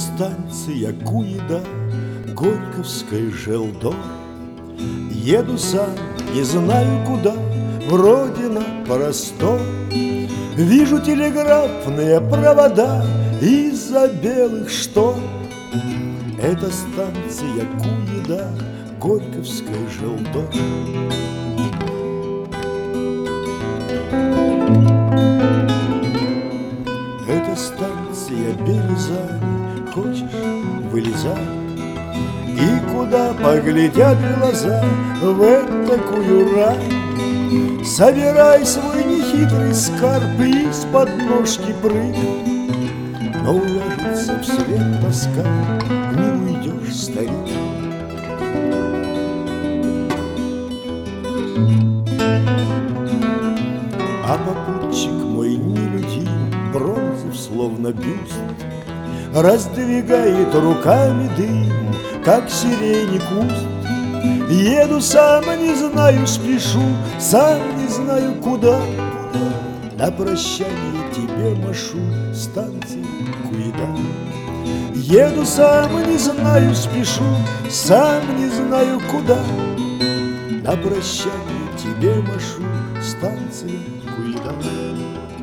станция Куеда, Горьковская Желдор. Еду сам, не знаю куда, вроде на простор. Вижу телеграфные провода из-за белых штор. Это станция Куеда, Горьковская Желдор. Это станция Березань, хочешь — вылезай. И куда поглядят глаза в этакую рань, собирай свой нехитрый скарб и из-под ножки прыгай. Но уложится вслед тоска, не уйдешь, старик. А попутчик мой нелюдим, бронзов словно бюст, раздвигает руками дым, как сирени куст. Еду сам, не знаю, спешу, сам не знаю куда. На прощание тебе машу, станция Куеда. Еду сам, не знаю, спешу, сам не знаю куда. На прощание тебе машу, станция Куеда.